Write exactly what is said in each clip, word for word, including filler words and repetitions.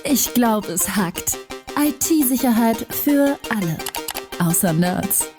Ich glaube, es hackt. I T-Sicherheit für alle. Außer Nerds.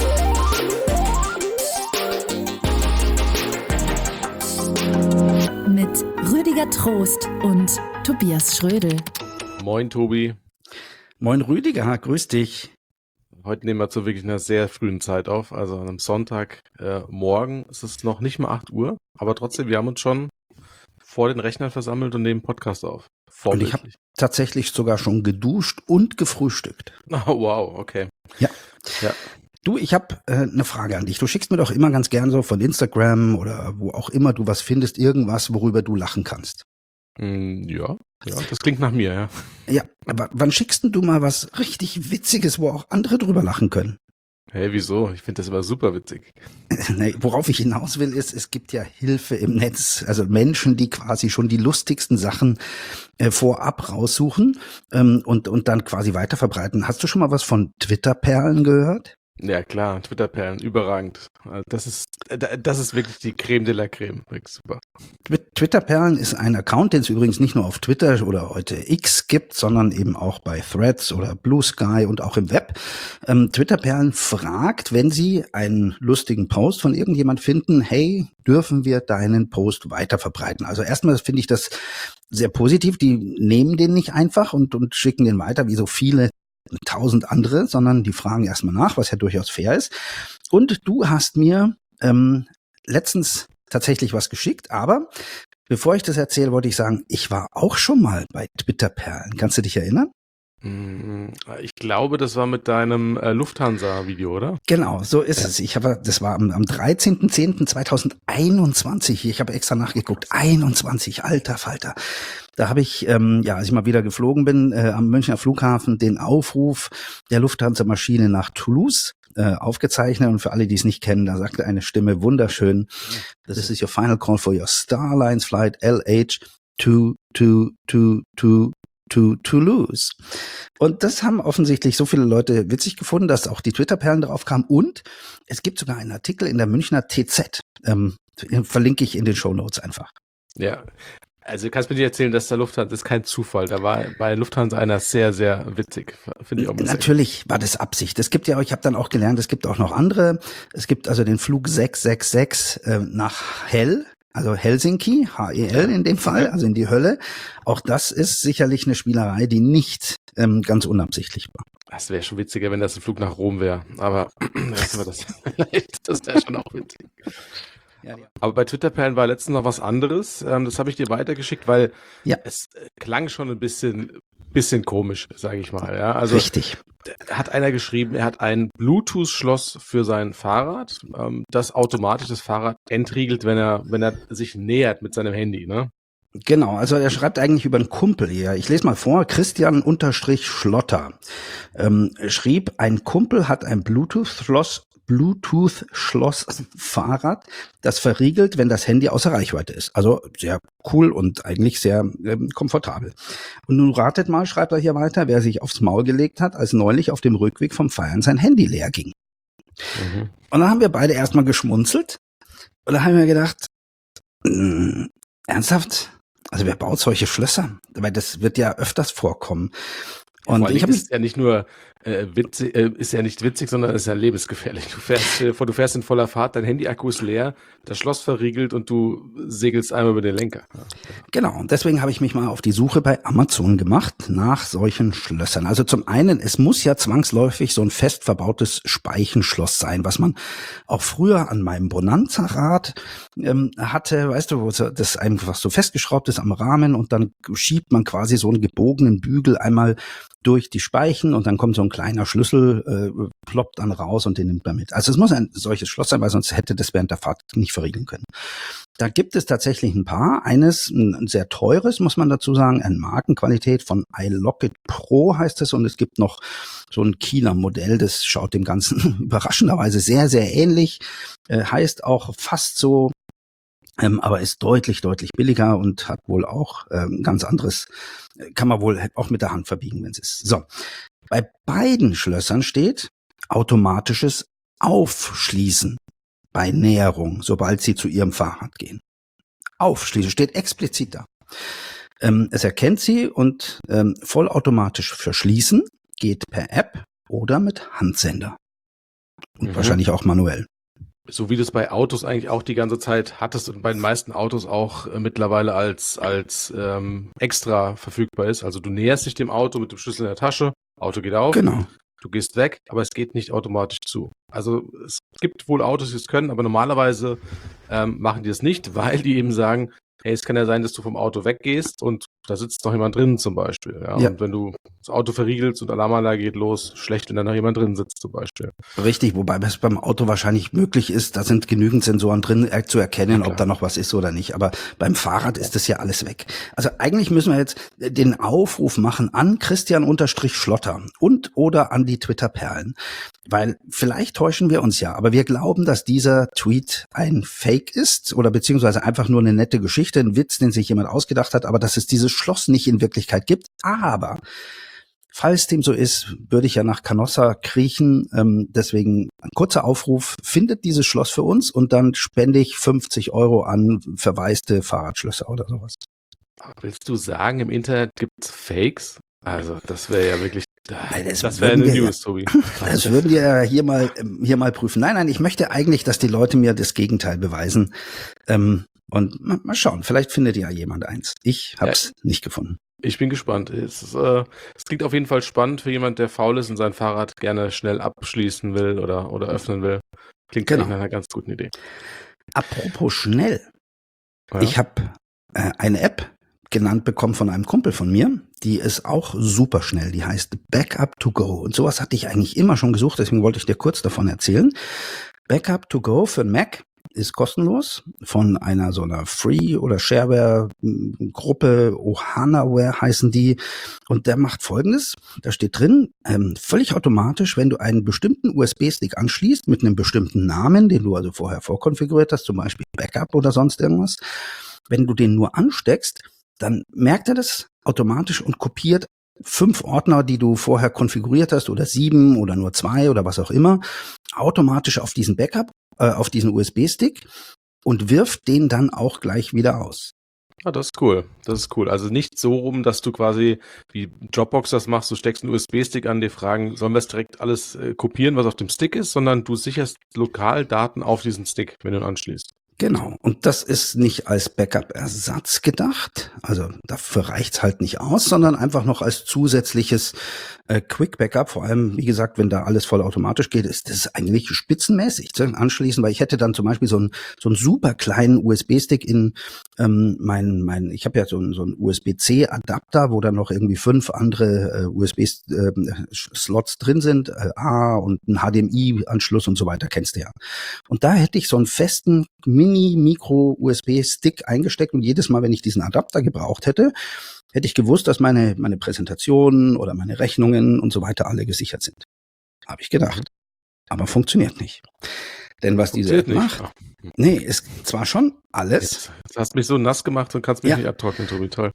Mit Rüdiger Trost und Tobias Schrödel. Moin, Tobi. Moin, Rüdiger. Grüß dich. Heute nehmen wir zu wirklich einer sehr frühen Zeit auf. Also an einem Sonntagmorgen äh, morgen ist es noch nicht mal acht Uhr. Aber trotzdem, wir haben uns schon vor den Rechnern versammelt und nehmen Podcast auf. Und ich habe tatsächlich sogar schon geduscht und gefrühstückt. Oh, wow, okay. Ja. Ja. Du, ich habe äh, eine Frage an dich. Du schickst mir doch immer ganz gern so von Instagram oder wo auch immer du was findest, irgendwas, worüber du lachen kannst. Mm, ja, ja, das klingt nach mir, ja. Ja, aber wann schickst denn du mal was richtig Witziges, wo auch andere drüber lachen können? Hey, wieso? Ich finde das immer super witzig. Nee, worauf ich hinaus will, ist, es gibt ja Hilfe im Netz, also Menschen, die quasi schon die lustigsten Sachen äh, vorab raussuchen ähm, und, und dann quasi weiterverbreiten. Hast du schon mal was von Twitter-Perlen gehört? Ja, klar, Twitter-Perlen, überragend. Das ist, das ist wirklich die Creme de la Creme. Wirklich super. Twitter-Perlen ist ein Account, den es übrigens nicht nur auf Twitter oder heute X gibt, sondern eben auch bei Threads oder Blue Sky und auch im Web. Ähm, Twitter-Perlen fragt, wenn sie einen lustigen Post von irgendjemand finden, hey, dürfen wir deinen Post weiterverbreiten? Also erstmal finde ich das sehr positiv. Die nehmen den nicht einfach und, und schicken den weiter, wie so viele tausend andere, sondern die fragen erstmal nach, was ja durchaus fair ist. Und du hast mir ähm, letztens tatsächlich was geschickt, aber bevor ich das erzähle, wollte ich sagen, ich war auch schon mal bei Twitter-Perlen. Kannst du dich erinnern? Ich glaube, das war mit deinem äh, Lufthansa-Video, oder? Genau, so ist Ja. es. Ich habe, das war am, am dreizehnten zehnten zweitausendeinundzwanzig. Ich habe extra nachgeguckt. einundzwanzig, alter Falter. Da habe ich, ähm, ja, als ich mal wieder geflogen bin, äh, am Münchner Flughafen den Aufruf der Lufthansa-Maschine nach Toulouse äh, aufgezeichnet. Und für alle, die es nicht kennen, da sagte eine Stimme wunderschön: This is your final call for your Starlines flight L H two two two two to Toulouse. Und das haben offensichtlich so viele Leute witzig gefunden, dass auch die Twitter-Perlen drauf kamen. Und es gibt sogar einen Artikel in der Münchner T Z. Ähm, verlinke ich in den Shownotes einfach. Ja, also du kannst mir nicht erzählen, dass der Lufthansa, das ist kein Zufall. Da war bei Lufthansa einer sehr, sehr witzig. Finde ich auch Natürlich war das Absicht. Es gibt ja, ich habe dann auch gelernt, es gibt auch noch andere. Es gibt also den Flug sechs sechs sechs äh, nach Hell. Also Helsinki, H E L in dem Fall, also in die Hölle. Auch das ist sicherlich eine Spielerei, die nicht ähm, ganz unabsichtlich war. Das wäre schon witziger, wenn das ein Flug nach Rom wäre. Aber lassen wir das. Das wäre schon auch witzig. Ja, ja. Aber bei Twitter-Perlen war letztens noch was anderes. Ähm, das habe ich dir weitergeschickt, weil ja. es äh, klang schon ein bisschen, bisschen komisch, sage ich mal. Ja, also richtig. Hat einer geschrieben, er hat ein Bluetooth-Schloss für sein Fahrrad, ähm, das automatisch das Fahrrad entriegelt, wenn er, wenn er sich nähert mit seinem Handy, ne? Genau, also er schreibt eigentlich über einen Kumpel hier. Ich lese mal vor, Christian unterstrich Schlotter ähm, schrieb, ein Kumpel hat ein Bluetooth-Schloss Bluetooth-Schloss-Fahrrad, das verriegelt, wenn das Handy außer Reichweite ist. Also sehr cool und eigentlich sehr ähm, komfortabel. Und nun ratet mal, schreibt er hier weiter, wer sich aufs Maul gelegt hat, als neulich auf dem Rückweg vom Feiern sein Handy leer ging. Mhm. Und dann haben wir beide erstmal geschmunzelt und da haben wir gedacht, mh, ernsthaft? Also wer baut solche Schlösser? Weil das wird ja öfters vorkommen. Und ja, ich habe ist ja nicht nur äh, witzig, äh, ist ja nicht witzig, sondern ist ja lebensgefährlich. Du fährst, äh, du fährst in voller Fahrt, dein Handy-Akku ist leer, das Schloss verriegelt und du segelst einmal über den Lenker. Ja. Genau, und deswegen habe ich mich mal auf die Suche bei Amazon gemacht nach solchen Schlössern. Also zum einen, es muss ja zwangsläufig so ein fest verbautes Speichenschloss sein, was man auch früher an meinem Bonanza-Rad ähm, hatte, weißt du, wo das einfach so festgeschraubt ist am Rahmen und dann schiebt man quasi so einen gebogenen Bügel einmal durch die Speichen und dann kommt so ein kleiner Schlüssel, äh, ploppt dann raus und den nimmt man mit. Also es muss ein solches Schloss sein, weil sonst hätte das während der Fahrt nicht verriegeln können. Da gibt es tatsächlich ein paar. Eines, ein sehr teures, muss man dazu sagen, eine Markenqualität von iLocket Pro heißt es, und es gibt noch so ein Kieler Modell, das schaut dem Ganzen überraschenderweise sehr, sehr ähnlich, äh, heißt auch fast so, Ähm, aber ist deutlich, deutlich billiger und hat wohl auch ähm, ganz anderes, kann man wohl auch mit der Hand verbiegen, wenn es ist. So, bei beiden Schlössern steht automatisches Aufschließen bei Näherung, sobald sie zu ihrem Fahrrad gehen. Aufschließen steht explizit da. Ähm, es erkennt sie und ähm, vollautomatisch verschließen geht per App oder mit Handsender. Und Mhm. wahrscheinlich auch manuell. So wie du es bei Autos eigentlich auch die ganze Zeit hattest und bei den meisten Autos auch äh, mittlerweile als, als ähm, extra verfügbar ist. Also du näherst dich dem Auto mit dem Schlüssel in der Tasche, Auto geht auf, Genau. du gehst weg, aber es geht nicht automatisch zu. Also es gibt wohl Autos, die es können, aber normalerweise ähm, machen die es nicht, weil die eben sagen, hey, es kann ja sein, dass du vom Auto weggehst und da sitzt noch jemand drin zum Beispiel. Ja? Ja. Und wenn du das Auto verriegelst und Alarmanlage geht los, schlecht, wenn da noch jemand drin sitzt zum Beispiel. Richtig, wobei es beim Auto wahrscheinlich möglich ist, da sind genügend Sensoren drin, äh, zu erkennen, Ja, ob da noch was ist oder nicht. Aber beim Fahrrad ist das ja alles weg. Also eigentlich müssen wir jetzt den Aufruf machen an Christian-Schlotter und oder an die Twitter-Perlen. Weil vielleicht täuschen wir uns ja, aber wir glauben, dass dieser Tweet ein Fake ist oder beziehungsweise einfach nur eine nette Geschichte, ein Witz, den sich jemand ausgedacht hat, aber dass es dieses Schloss nicht in Wirklichkeit gibt. Aber falls dem so ist, würde ich ja nach Canossa kriechen. Ähm, deswegen ein kurzer Aufruf, findet dieses Schloss für uns und dann spende ich fünfzig Euro an verwaiste Fahrradschlösser oder sowas. Willst du sagen, im Internet gibt es Fakes? Also das wäre ja wirklich, Nein, das das wäre würden eine wir- News, Tobi. Das würden wir ja hier mal hier mal prüfen. Nein, nein, ich möchte eigentlich, dass die Leute mir das Gegenteil beweisen. Ähm, und mal, mal schauen, vielleicht findet ja jemand eins. Ich hab's nicht gefunden. Ich bin gespannt. Es, ist, äh, es klingt auf jeden Fall spannend für jemand, der faul ist und sein Fahrrad gerne schnell abschließen will oder, oder öffnen will. Klingt Genau. eigentlich nach einer ganz guten Idee. Apropos schnell. Ja. Ich habe äh, eine App genannt bekommen von einem Kumpel von mir. Die ist auch super schnell. Die heißt Backup to Go. Und sowas hatte ich eigentlich immer schon gesucht. Deswegen wollte ich dir kurz davon erzählen. Backup to Go für Mac ist kostenlos von einer so einer Free- oder Shareware-Gruppe. Ohanaware heißen die. Und der macht Folgendes. Da steht drin, ähm, völlig automatisch, wenn du einen bestimmten U S B-Stick anschließt mit einem bestimmten Namen, den du also vorher vorkonfiguriert hast, zum Beispiel Backup oder sonst irgendwas. Wenn du den nur ansteckst, dann merkt er das automatisch und kopiert fünf Ordner, die du vorher konfiguriert hast, oder sieben oder nur zwei oder was auch immer, automatisch auf diesen Backup, äh, auf diesen U S B-Stick und wirft den dann auch gleich wieder aus. Ah, das ist cool. Das ist cool. Also nicht so rum, dass du quasi wie Dropbox das machst, du steckst einen U S B-Stick an, dir fragen, sollen wir es direkt alles äh, kopieren, was auf dem Stick ist, sondern du sicherst lokal Daten auf diesen Stick, wenn du ihn anschließt. Genau. Und das ist nicht als Backup-Ersatz gedacht. Also dafür reicht's halt nicht aus, sondern einfach noch als zusätzliches äh, Quick-Backup. Vor allem, wie gesagt, wenn da alles vollautomatisch geht, ist das eigentlich spitzenmäßig zu anschließen, weil ich hätte dann zum Beispiel so einen so einen super kleinen U S B-Stick in ähm, mein, mein, ich habe ja so einen, so einen U S B C Adapter, wo dann noch irgendwie fünf andere äh, U S B-Slots drin sind, äh, A und ein H D M I-Anschluss und so weiter, kennst du ja. Und da hätte ich so einen festen Mini-Micro-U S B-Stick eingesteckt und jedes Mal, wenn ich diesen Adapter gebraucht hätte, hätte ich gewusst, dass meine meine Präsentationen oder meine Rechnungen und so weiter alle gesichert sind. Habe ich gedacht. Aber funktioniert nicht. Denn was diese App Funktioniert nicht. macht, Ah, nee, ist zwar schon alles, Jetzt, jetzt hast du mich so nass gemacht und kannst mich Ja. nicht abtrocknen, Tobi. Toll.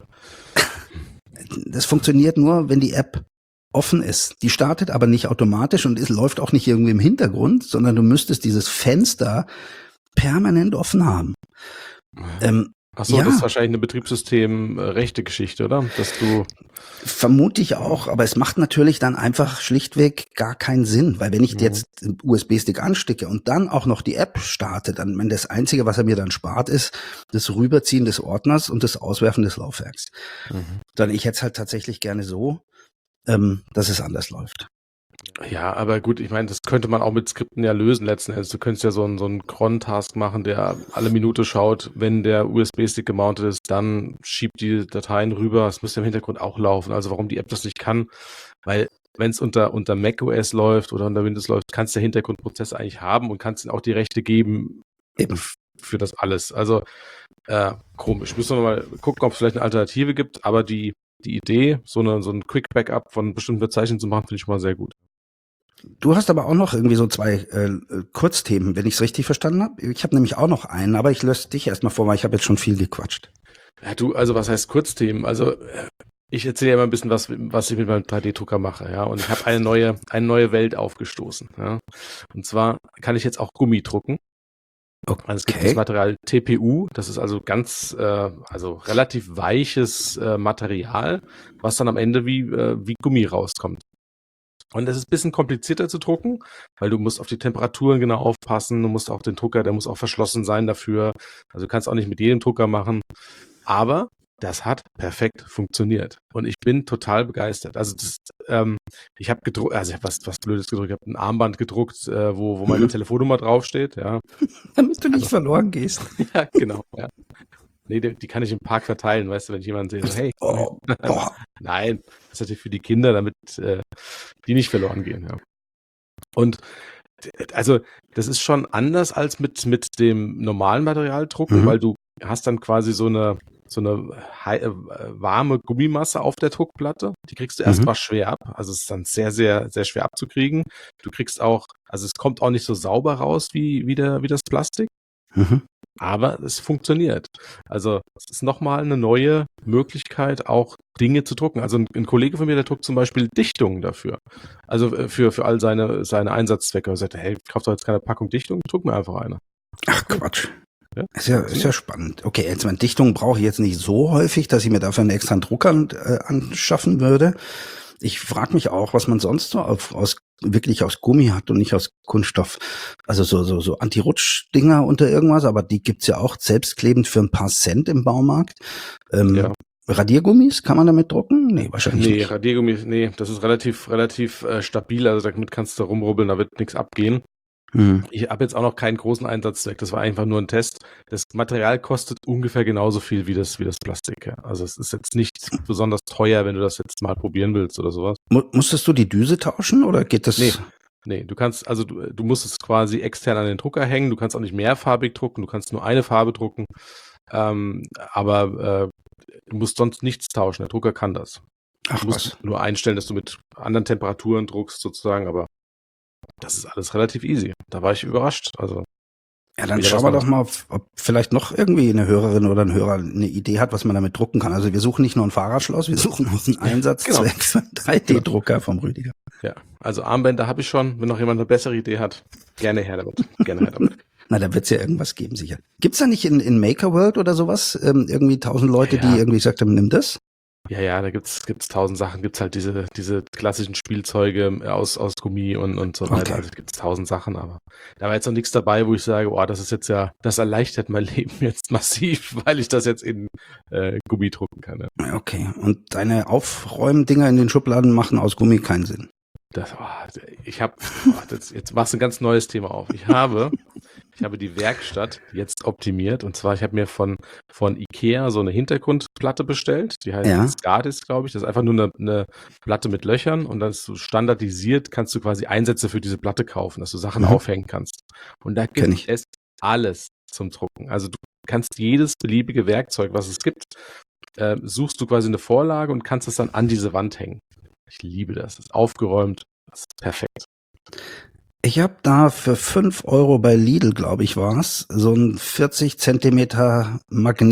das funktioniert nur, wenn die App offen ist. Die startet aber nicht automatisch und es läuft auch nicht irgendwie im Hintergrund, sondern du müsstest dieses Fenster permanent offen haben. Ähm, Achso, Ja. das ist wahrscheinlich eine Betriebssystem-rechte Geschichte, oder? Dass du. Vermute ich auch, aber es macht natürlich dann einfach schlichtweg gar keinen Sinn, weil wenn ich Mhm. jetzt einen U S B-Stick anstecke und dann auch noch die App starte, dann, wenn das Einzige, was er mir dann spart, ist das Rüberziehen des Ordners und das Auswerfen des Laufwerks. Mhm. Dann ich hätte es halt tatsächlich gerne so, ähm, dass es anders läuft. Ja, aber gut, ich meine, das könnte man auch mit Skripten ja lösen letzten Endes. Du könntest ja so einen, so einen Cron-Task machen, der alle Minute schaut, wenn der U S B-Stick gemountet ist, dann schiebt die Dateien rüber. Es müsste im Hintergrund auch laufen. Also warum die App das nicht kann, weil wenn es unter, unter macOS läuft oder unter Windows läuft, kannst du der Hintergrundprozess eigentlich haben und kannst ihnen auch die Rechte geben Eben. f- für das alles. Also äh, komisch. Müssen wir mal gucken, ob es vielleicht eine Alternative gibt, aber die, die Idee, so, eine, so ein Quick-Backup von bestimmten Bezeichnungen zu machen, finde ich schon mal sehr gut. Du hast aber auch noch irgendwie so zwei äh, Kurzthemen, wenn ich es richtig verstanden habe. Ich habe nämlich auch noch einen, aber ich löse dich erstmal vor, weil ich habe jetzt schon viel gequatscht. Ja, du, also was heißt Kurzthemen? Also äh, ich erzähle ja immer ein bisschen was, was ich mit meinem drei D-Drucker mache, ja. Und ich habe eine neue, eine neue Welt aufgestoßen, ja. Und zwar kann ich jetzt auch Gummi drucken. Okay. Also es gibt das Material T P U, das ist also ganz, äh, also relativ weiches äh, Material, was dann am Ende wie, äh, wie Gummi rauskommt. Und das ist ein bisschen komplizierter zu drucken, weil du musst auf die Temperaturen genau aufpassen, du musst auch den Drucker, der muss auch verschlossen sein dafür. Also du kannst auch nicht mit jedem Drucker machen. Aber das hat perfekt funktioniert. Und ich bin total begeistert. Also das, ähm, ich habe gedruckt, also ich habe was, was Blödes gedruckt, ich habe ein Armband gedruckt, äh, wo, wo meine mhm. Telefonnummer draufsteht, ja. Damit du nicht also, verloren gehst. Ja, genau, ja. Nee, die, die kann ich im Park verteilen, weißt du, wenn ich jemanden sehe, so, hey. Oh, oh. Nein, das ist natürlich für die Kinder, damit äh, die nicht verloren gehen, ja. Und also das ist schon anders als mit, mit dem normalen Material drucken, mhm. weil du hast dann quasi so eine so eine äh, warme Gummimasse auf der Druckplatte. Die kriegst du erstmal mhm. schwer ab. Also es ist dann sehr, sehr, sehr schwer abzukriegen. Du kriegst auch, also es kommt auch nicht so sauber raus wie, wie, der, wie das Plastik. Mhm. Aber es funktioniert. Also es ist nochmal eine neue Möglichkeit, auch Dinge zu drucken. Also ein, ein Kollege von mir, der druckt zum Beispiel Dichtungen dafür. Also für, für all seine, seine Einsatzzwecke. Er sagt, hey, kauf doch jetzt keine Packung Dichtung, druck mir einfach eine. Ach Quatsch. Ja? Ist ja, ist ja spannend. Okay, jetzt meine Dichtung brauche ich jetzt nicht so häufig, dass ich mir dafür einen extra Drucker äh, anschaffen würde. Ich frage mich auch, was man sonst so auf, aus wirklich aus Gummi hat und nicht aus Kunststoff. Also so so so Anti-Rutsch-Dinger unter irgendwas, aber die gibt's ja auch selbstklebend für ein paar Cent im Baumarkt. Ähm, ja. Radiergummis, kann man damit drucken? Nee, wahrscheinlich nee, nicht. Nee, Radiergummis, nee, das ist relativ relativ äh, stabil, also damit kannst du rumrubbeln, da wird nichts abgehen. Hm. Ich habe jetzt auch noch keinen großen Einsatzzweck, das war einfach nur ein Test. Das Material kostet ungefähr genauso viel wie das wie das Plastik. Ja. Also es ist jetzt nicht besonders teuer, wenn du das jetzt mal probieren willst oder sowas. Mu- musstest du die Düse tauschen oder geht das? Nee, nee, du kannst, also du, du musst es quasi extern an den Drucker hängen, du kannst auch nicht mehrfarbig drucken, du kannst nur eine Farbe drucken, ähm, aber äh, du musst sonst nichts tauschen, der Drucker kann das. Ach, du musst was? nur einstellen, dass du mit anderen Temperaturen druckst sozusagen, aber das ist alles relativ easy. Da war ich überrascht. Also ja, dann schauen wir doch mal, ob vielleicht noch irgendwie eine Hörerin oder ein Hörer eine Idee hat, was man damit drucken kann. Also wir suchen nicht nur ein Fahrradschloss, wir suchen auch einen Einsatzzweck für einen drei D-Drucker genau. vom Rüdiger. Ja, also Armbänder habe ich schon. Wenn noch jemand eine bessere Idee hat, gerne her damit. Gerne her damit. Na, da wird's ja irgendwas geben, sicher. Gibt's da nicht in, in Maker World oder sowas ähm, irgendwie tausend Leute, ja, ja. die irgendwie gesagt haben, nimm das? Ja, ja, da gibt's gibt's tausend Sachen, gibt's halt diese diese klassischen Spielzeuge aus aus Gummi und und so weiter. Okay. Also gibt's tausend Sachen, aber da war jetzt noch nichts dabei, wo ich sage, oh, das ist jetzt ja, das erleichtert mein Leben jetzt massiv, weil ich das jetzt in äh, Gummi drucken kann. Ja. Okay. Und deine Aufräumdinger in den Schubladen machen aus Gummi keinen Sinn. Das, oh, ich habe, oh, jetzt machst du ein ganz neues Thema auf. Ich habe, ich habe die Werkstatt jetzt optimiert und zwar, ich habe mir von von Ikea so eine Hintergrundplatte bestellt. Die heißt ja. Skadis, glaube ich. Das ist einfach nur eine, eine Platte mit Löchern und dann ist so standardisiert, kannst du quasi Einsätze für diese Platte kaufen, dass du Sachen mhm. aufhängen kannst. Und da gibt es alles zum Drucken. Also du kannst jedes beliebige Werkzeug, was es gibt, äh, suchst du quasi eine Vorlage und kannst es dann an diese Wand hängen. Ich liebe das. Das ist aufgeräumt. Das ist perfekt. Ich habe da für fünf Euro bei Lidl, glaube ich, war's, so ein vierzig Zentimeter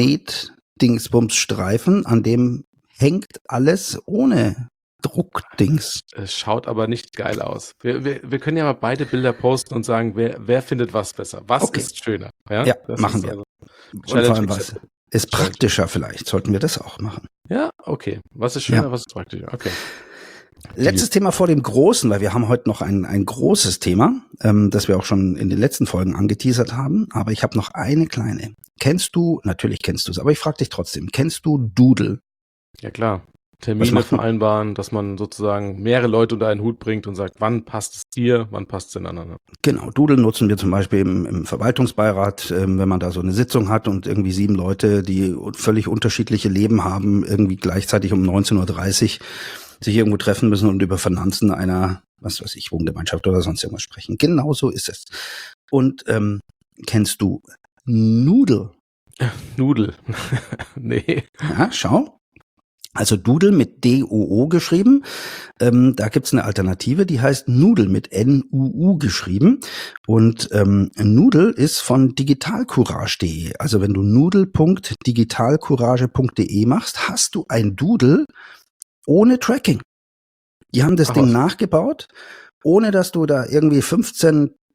Magnet-Dingsbums-Streifen, an dem hängt alles ohne Druckdings. Es schaut aber nicht geil aus. Wir, wir, wir können ja mal beide Bilder posten und sagen, wer, wer findet was besser? Was okay. ist schöner? Ja, ja machen wir. Also und vor allem was ist praktischer vielleicht. Sollten wir das auch machen. Ja, okay. Was ist schöner, ja. was ist praktischer? Okay. Letztes Thema vor dem Großen, weil wir haben heute noch ein ein großes Thema, ähm, das wir auch schon in den letzten Folgen angeteasert haben. Aber ich habe noch eine kleine. Kennst du, natürlich kennst du es, aber ich frage dich trotzdem, kennst du Doodle? Ja klar. Termine vereinbaren, dass man sozusagen mehrere Leute unter einen Hut bringt und sagt, wann passt es dir, wann passt es den anderen. Genau, Doodle nutzen wir zum Beispiel im, im Verwaltungsbeirat, ähm, wenn man da so eine Sitzung hat und irgendwie sieben Leute, die völlig unterschiedliche Leben haben, irgendwie gleichzeitig um neunzehn Uhr dreißig sich irgendwo treffen müssen und über Finanzen einer, was weiß ich, Wohngemeinschaft oder sonst irgendwas sprechen. Genau so ist es. Und ähm, kennst du Noodle? Noodle? Nee. Ja, schau. Also Doodle mit D O O geschrieben. Ähm, da gibt's eine Alternative, die heißt Noodle mit N U U geschrieben. Und ähm, Noodle ist von digitalcourage punkt de. Also wenn du noodle punkt digitalcourage punkt de machst, hast du ein Doodle ohne Tracking. Die haben das Ach, Ding was? nachgebaut, ohne dass du da irgendwie fünfzehn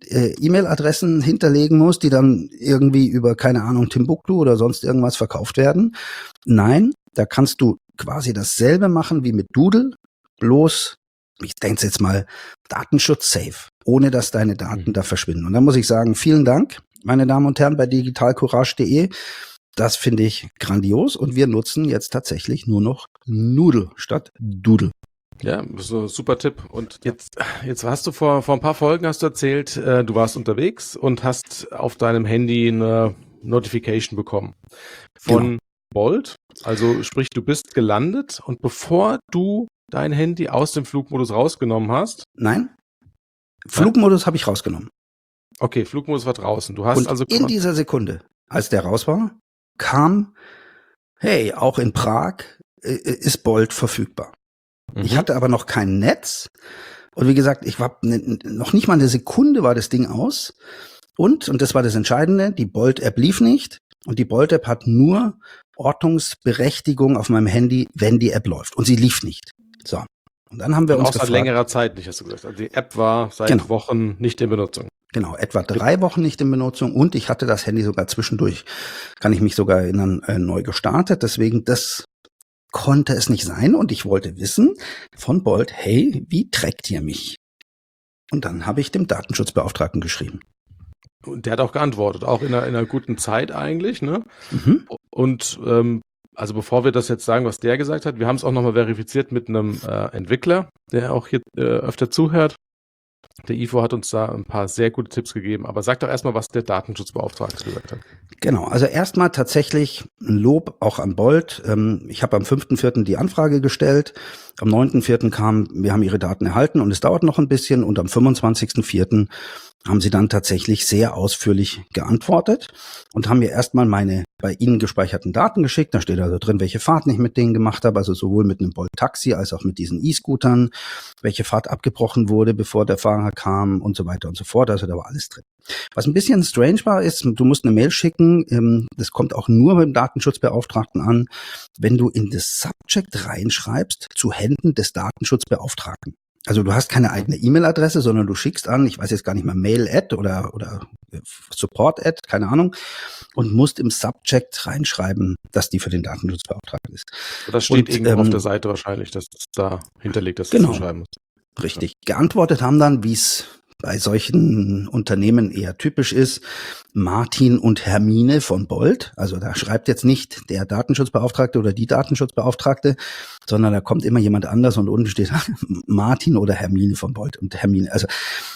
äh, E-Mail-Adressen hinterlegen musst, die dann irgendwie über, keine Ahnung, Timbuktu oder sonst irgendwas verkauft werden. Nein, da kannst du quasi dasselbe machen wie mit Doodle, bloß, ich denke jetzt mal, Datenschutz-safe, ohne dass deine Daten mhm. da verschwinden. Und da muss ich sagen, vielen Dank, meine Damen und Herren, bei digitalcourage punkt de. Das finde ich grandios und wir nutzen jetzt tatsächlich nur noch Noodle statt Doodle. Ja, so ein super Tipp. Und jetzt, jetzt hast du vor, vor ein paar Folgen hast du erzählt, äh, du warst unterwegs und hast auf deinem Handy eine Notification bekommen von genau. Bolt. Also sprich, du bist gelandet und bevor du dein Handy aus dem Flugmodus rausgenommen hast? Nein, Flugmodus habe ich rausgenommen. Okay, Flugmodus war draußen. Du hast und also in dieser Sekunde, als der raus war, kam, hey, auch in Prag äh, ist Bolt verfügbar. Mhm. Ich hatte aber noch kein Netz und wie gesagt, ich war ne, noch nicht mal eine Sekunde war das Ding aus und, und das war das Entscheidende, die Bolt-App lief nicht und die Bolt-App hat nur Ortungsberechtigung auf meinem Handy, wenn die App läuft und sie lief nicht. So, und dann haben wir und uns gefragt. Seit längerer Zeit nicht, hast du gesagt. Also die App war seit genau. Wochen nicht in Benutzung. Genau, etwa drei Wochen nicht in Benutzung und ich hatte das Handy sogar zwischendurch, kann ich mich sogar erinnern, äh, neu gestartet. Deswegen, das konnte es nicht sein und ich wollte wissen von Bolt, hey, wie trackt ihr mich? Und dann habe ich dem Datenschutzbeauftragten geschrieben. Und der hat auch geantwortet, auch in einer, in einer guten Zeit eigentlich, ne? Mhm. Und ähm, also bevor wir das jetzt sagen, was der gesagt hat, wir haben es auch nochmal verifiziert mit einem äh, Entwickler, der auch hier äh, öfter zuhört. Der I F O hat uns da ein paar sehr gute Tipps gegeben, aber sag doch erstmal, was der Datenschutzbeauftragte gesagt hat. Genau, also erstmal tatsächlich ein Lob auch an Bolt. Ich habe am fünften vierten die Anfrage gestellt, am neunten vierten kam, wir haben ihre Daten erhalten und es dauert noch ein bisschen und am fünfundzwanzigsten vierten haben sie dann tatsächlich sehr ausführlich geantwortet und haben mir erstmal meine bei ihnen gespeicherten Daten geschickt. Da steht also drin, welche Fahrten ich mit denen gemacht habe, also sowohl mit einem Bolt-Taxi als auch mit diesen E-Scootern, welche Fahrt abgebrochen wurde, bevor der Fahrer kam und so weiter und so fort. Also da war alles drin. Was ein bisschen strange war, ist, du musst eine Mail schicken, das kommt auch nur beim Datenschutzbeauftragten an, wenn du in das Subject reinschreibst, zu Händen des Datenschutzbeauftragten. Also du hast keine eigene E-Mail-Adresse, sondern du schickst an, ich weiß jetzt gar nicht mehr, Mail-Ad oder, oder Support-Ad, keine Ahnung, und musst im Subject reinschreiben, dass die für den Datenschutzbeauftragten ist. Das steht und, irgendwo ähm, auf der Seite wahrscheinlich, dass das da hinterlegt, dass genau, du schreiben musst. Richtig. Ja. Geantwortet haben dann, wie es bei solchen Unternehmen eher typisch ist, Martin und Hermine von Bolt. Also da schreibt jetzt nicht der Datenschutzbeauftragte oder die Datenschutzbeauftragte, sondern da kommt immer jemand anders und unten steht Martin oder Hermine von Bolt. Und Hermine, also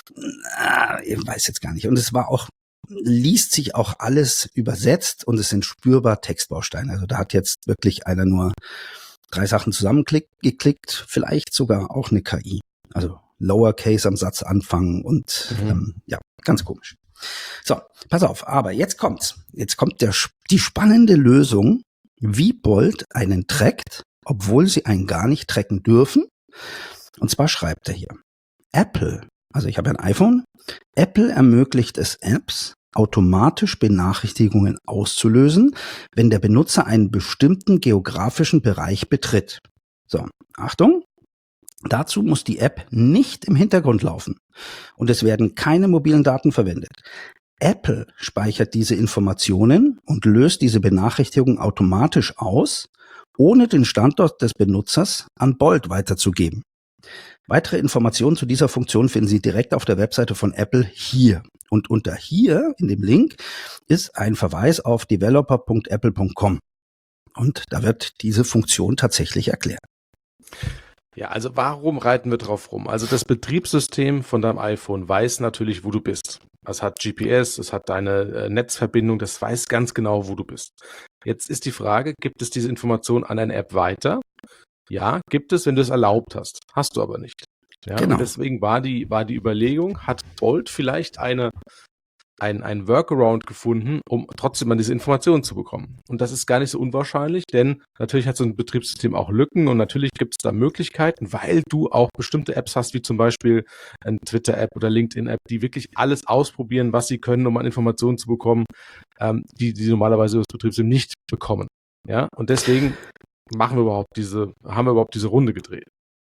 ich weiß jetzt gar nicht. Und es war auch, liest sich auch alles übersetzt und es sind spürbar Textbausteine. Also da hat jetzt wirklich einer nur drei Sachen zusammengeklickt, vielleicht sogar auch eine K I. Also Lowercase am Satz anfangen und mhm. ähm, ja, ganz komisch. So, pass auf, aber jetzt kommt's. Jetzt kommt der, die spannende Lösung, wie Bolt einen trackt, obwohl sie einen gar nicht tracken dürfen. Und zwar schreibt er hier, Apple, also ich habe ein iPhone, Apple ermöglicht es Apps, automatisch Benachrichtigungen auszulösen, wenn der Benutzer einen bestimmten geografischen Bereich betritt. So, Achtung. Dazu muss die App nicht im Hintergrund laufen und es werden keine mobilen Daten verwendet. Apple speichert diese Informationen und löst diese Benachrichtigung automatisch aus, ohne den Standort des Benutzers an Bolt weiterzugeben. Weitere Informationen zu dieser Funktion finden Sie direkt auf der Webseite von Apple hier. Und unter hier, in dem Link, ist ein Verweis auf developer punkt apple punkt com. Und da wird diese Funktion tatsächlich erklärt. Ja, also warum reiten wir drauf rum? Also das Betriebssystem von deinem iPhone weiß natürlich, wo du bist. Es hat G P S, es hat deine äh, Netzverbindung, das weiß ganz genau, wo du bist. Jetzt ist die Frage, gibt es diese Information an eine App weiter? Ja, gibt es, wenn du es erlaubt hast. Hast du aber nicht. Ja, genau. Und deswegen war die, war die Überlegung, hat Bolt vielleicht eine ein, ein Workaround gefunden, um trotzdem an diese Informationen zu bekommen. Und das ist gar nicht so unwahrscheinlich, denn natürlich hat so ein Betriebssystem auch Lücken und natürlich gibt es da Möglichkeiten, weil du auch bestimmte Apps hast, wie zum Beispiel eine Twitter-App oder LinkedIn-App, die wirklich alles ausprobieren, was sie können, um an Informationen zu bekommen, ähm, die die normalerweise das Betriebssystem nicht bekommen. Ja, und deswegen machen wir überhaupt diese, haben wir überhaupt diese Runde gedreht.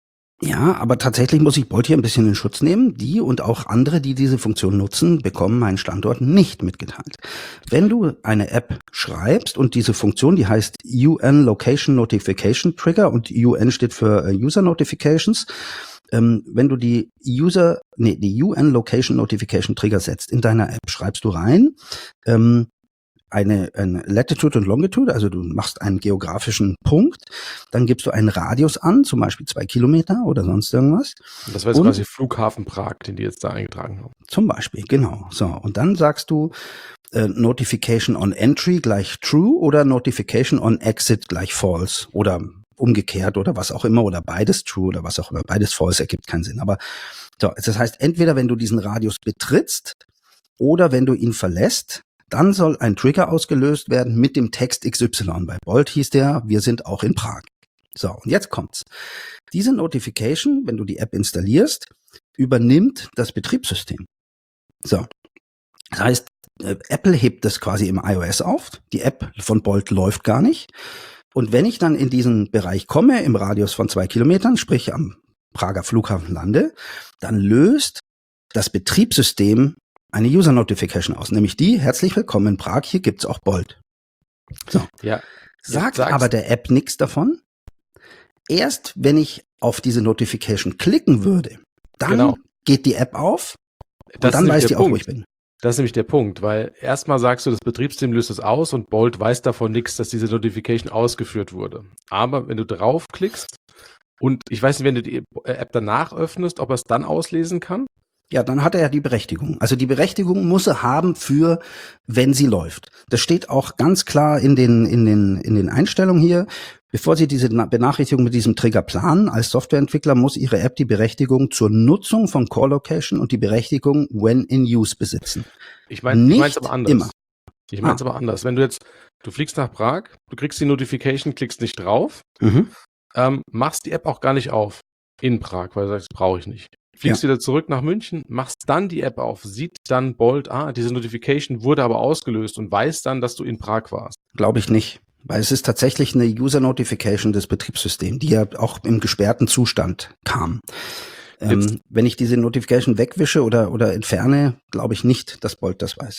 Ja, aber tatsächlich muss ich Bolt hier ein bisschen in Schutz nehmen. Die und auch andere, die diese Funktion nutzen, bekommen meinen Standort nicht mitgeteilt. Wenn du eine App schreibst und diese Funktion, die heißt U N Location Notification Trigger und U N steht für User Notifications, ähm, wenn du die User, nee, die U N Location Notification Trigger setzt in deiner App, schreibst du rein, ähm, Eine, eine Latitude und Longitude, also du machst einen geografischen Punkt, dann gibst du einen Radius an, zum Beispiel zwei Kilometer oder sonst irgendwas. Das war jetzt quasi Flughafen Prag, den die jetzt da eingetragen haben. Zum Beispiel, genau. So, und dann sagst du äh, Notification on Entry gleich True oder Notification on Exit gleich False oder umgekehrt oder was auch immer oder beides True oder was auch immer. Beides False ergibt keinen Sinn. Aber so, das heißt, entweder wenn du diesen Radius betrittst oder wenn du ihn verlässt, dann soll ein Trigger ausgelöst werden mit dem Text X Y. Bei Bolt hieß der, wir sind auch in Prag. So, und jetzt kommt's. Diese Notification, wenn du die App installierst, übernimmt das Betriebssystem. So, das heißt, Apple hebt das quasi im iOS auf. Die App von Bolt läuft gar nicht. Und wenn ich dann in diesen Bereich komme, im Radius von zwei Kilometern, sprich am Prager Flughafen lande, dann löst das Betriebssystem eine User Notification aus, nämlich die, herzlich willkommen in Prag, hier gibt's auch Bolt. So. Ja. Sagt aber der App nichts davon. Erst wenn ich auf diese Notification klicken würde, dann genau. geht die App auf und das dann weiß die Punkt. auch, wo ich bin. Das ist nämlich der Punkt, weil erstmal sagst du, das Betriebssystem löst es aus und Bolt weiß davon nichts, dass diese Notification ausgeführt wurde. Aber wenn du draufklickst und ich weiß nicht, wenn du die App danach öffnest, ob er es dann auslesen kann? Ja, dann hat er ja die Berechtigung. Also die Berechtigung muss er haben für, wenn sie läuft. Das steht auch ganz klar in den, in den, in den Einstellungen hier. Bevor Sie diese Benachrichtigung mit diesem Trigger planen, als Softwareentwickler muss Ihre App die Berechtigung zur Nutzung von Core Location und die Berechtigung when in use besitzen. Ich meine, ich mein's aber anders. Immer. Ich mein's ah. aber anders. Wenn du jetzt, du fliegst nach Prag, du kriegst die Notification, klickst nicht drauf, Mhm. ähm, machst die App auch gar nicht auf in Prag, weil du sagst, brauche ich nicht. Fliegst ja. wieder zurück nach München, machst dann die App auf, sieht dann Bolt, ah, diese Notification wurde aber ausgelöst und weiß dann, dass du in Prag warst. Glaube ich nicht, weil es ist tatsächlich eine User Notification des Betriebssystems, die ja auch im gesperrten Zustand kam. Ähm, wenn ich diese Notification wegwische oder, oder entferne, glaube ich nicht, dass Bolt das weiß.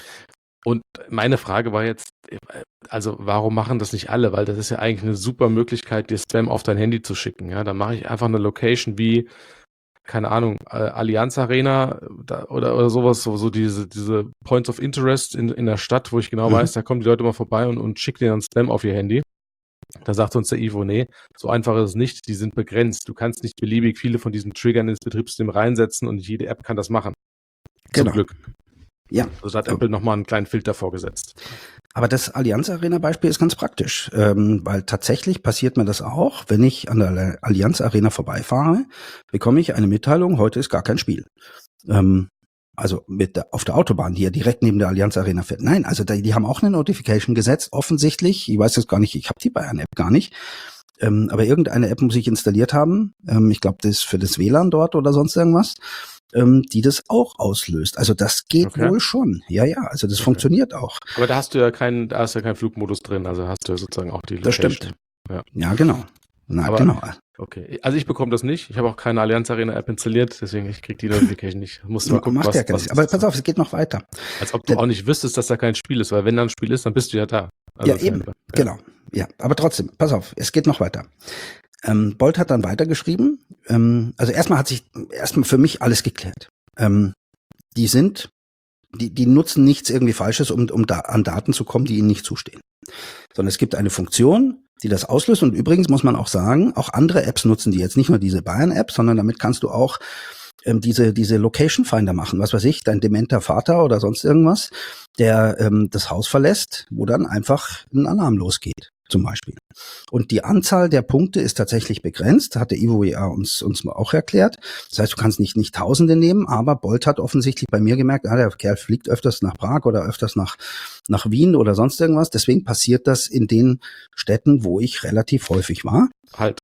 Und meine Frage war jetzt, also warum machen das nicht alle? Weil das ist ja eigentlich eine super Möglichkeit, dir Spam auf dein Handy zu schicken. Ja, dann mache ich einfach eine Location wie keine Ahnung, äh, Allianz Arena da, oder, oder sowas, so, so diese, diese Points of Interest in, in der Stadt, wo ich genau mhm. weiß, da kommen die Leute mal vorbei und, und schicken dir dann Spam auf ihr Handy. Da sagt uns der Ivo, nee, so einfach ist es nicht, die sind begrenzt. Du kannst nicht beliebig viele von diesen Triggern ins Betriebssystem reinsetzen und nicht jede App kann das machen. Genau. Zum Glück. Ja. Also da hat Apple nochmal einen kleinen Filter vorgesetzt. Aber das Allianz Arena Beispiel ist ganz praktisch, ähm, weil tatsächlich passiert mir das auch, wenn ich an der Allianz Arena vorbeifahre, bekomme ich eine Mitteilung, heute ist gar kein Spiel. Ähm, also mit der, auf der Autobahn, die ja direkt neben der Allianz Arena fährt. Nein, also die, die haben auch eine Notification gesetzt, offensichtlich, ich weiß jetzt gar nicht, ich habe die Bayern-App gar nicht, ähm, aber irgendeine App muss ich installiert haben, ähm, ich glaube, das ist für das W L A N dort oder sonst irgendwas, ähm, die das auch auslöst. Also das geht okay. wohl schon. Ja, ja, also das okay. funktioniert auch. Aber da hast du ja keinen, da hast du ja keinen Flugmodus drin, also hast du ja sozusagen auch die Location. Das stimmt. Ja, ja genau. Na, Aber, genau. Okay, also ich bekomme das nicht. Ich habe auch keine Allianz Arena App installiert, deswegen ich kriege die Notification nicht. Musst du mal gucken, Macht was, ja was Aber pass auf, es geht noch weiter. Als ob du Der, auch nicht wüsstest, dass da kein Spiel ist, weil wenn da ein Spiel ist, dann bist du ja da. Also ja, eben. Ja. Genau. Ja, aber trotzdem, pass auf, es geht noch weiter. Ähm, Bolt hat dann weitergeschrieben. Ähm, also erstmal hat sich erstmal für mich alles geklärt. Ähm, die sind, die, die nutzen nichts irgendwie Falsches, um, um da, an Daten zu kommen, die ihnen nicht zustehen. Sondern es gibt eine Funktion, die das auslöst. Und übrigens muss man auch sagen, auch andere Apps nutzen die jetzt nicht nur diese Bayern-App, sondern damit kannst du auch ähm, diese, diese Location Finder machen. Was weiß ich, dein dementer Vater oder sonst irgendwas, der ähm, das Haus verlässt, wo dann einfach ein Alarm losgeht. Zum Beispiel. Und die Anzahl der Punkte ist tatsächlich begrenzt, hat der Ivo ja uns, uns auch erklärt. Das heißt, du kannst nicht, nicht Tausende nehmen, aber Bolt hat offensichtlich bei mir gemerkt, ah, der Kerl fliegt öfters nach Prag oder öfters nach, nach Wien oder sonst irgendwas. Deswegen passiert das in den Städten, wo ich relativ häufig war. Halt.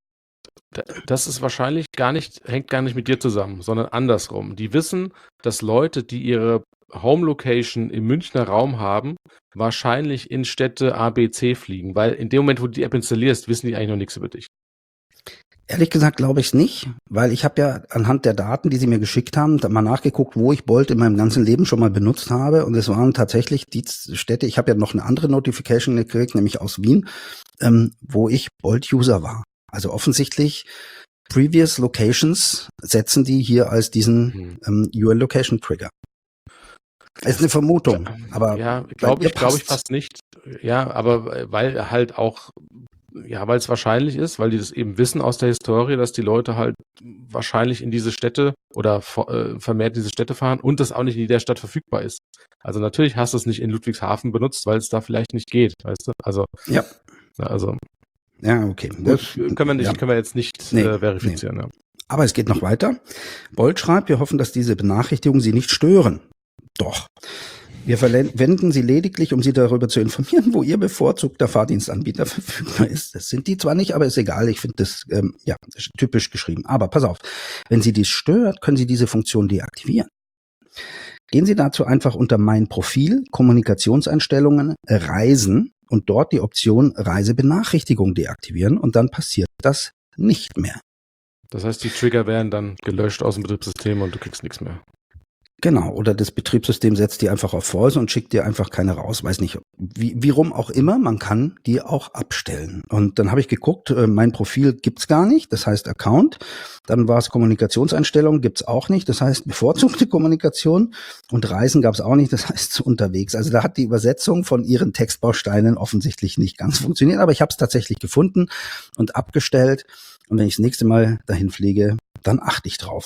Das ist wahrscheinlich gar nicht, hängt gar nicht mit dir zusammen, sondern andersrum. Die wissen, dass Leute, die ihre Home Location im Münchner Raum haben, wahrscheinlich in Städte A, B, C fliegen, weil in dem Moment, wo du die App installierst, wissen die eigentlich noch nichts über dich. Ehrlich gesagt glaube ich es nicht, weil ich habe ja anhand der Daten, die sie mir geschickt haben, da mal nachgeguckt, wo ich Bolt in meinem ganzen Leben schon mal benutzt habe. Und es waren tatsächlich die Städte, ich habe ja noch eine andere Notification gekriegt, nämlich aus Wien, ähm, wo ich Bolt-User war. Also offensichtlich Previous Locations setzen die hier als diesen ähm, U L-Location-Trigger. Ist eine Vermutung, aber ja, glaube ich, glaube ich fast nicht. Ja, aber weil halt auch, ja, weil es wahrscheinlich ist, weil die das eben wissen aus der Historie, dass die Leute halt wahrscheinlich in diese Städte oder äh, vermehrt in diese Städte fahren und das auch nicht in jeder Stadt verfügbar ist. Also natürlich hast du es nicht in Ludwigshafen benutzt, weil es da vielleicht nicht geht, weißt du? Also ja, also ja, okay. Das können wir nicht, ja. können wir jetzt nicht nee, äh, verifizieren. Nee. Ja. Aber es geht noch weiter. Bolt schreibt, wir hoffen, dass diese Benachrichtigungen Sie nicht stören. Doch. Wir verwenden Sie lediglich, um Sie darüber zu informieren, wo Ihr bevorzugter Fahrdienstanbieter verfügbar ist. Das sind die zwar nicht, aber ist egal. Ich finde das, ähm, ja, typisch geschrieben. Aber pass auf, wenn Sie dies stört, können Sie diese Funktion deaktivieren. Gehen Sie dazu einfach unter Mein Profil, Kommunikationseinstellungen, Reisen und dort die Option Reisebenachrichtigung deaktivieren und dann passiert das nicht mehr. Das heißt, die Trigger werden dann gelöscht aus dem Betriebssystem und du kriegst nichts mehr. Genau, oder das Betriebssystem setzt die einfach auf False und schickt dir einfach keine raus. Weiß nicht, wie, wie rum auch immer, man kann die auch abstellen. Und dann habe ich geguckt, äh, mein Profil gibt's gar nicht, das heißt Account. Dann war es Kommunikationseinstellungen, gibt's auch nicht, das heißt bevorzugte Kommunikation. Und Reisen gab's auch nicht, das heißt unterwegs. Also da hat die Übersetzung von ihren Textbausteinen offensichtlich nicht ganz funktioniert, aber ich habe es tatsächlich gefunden und abgestellt. Und wenn ich das nächste Mal dahin fliege, dann achte ich drauf.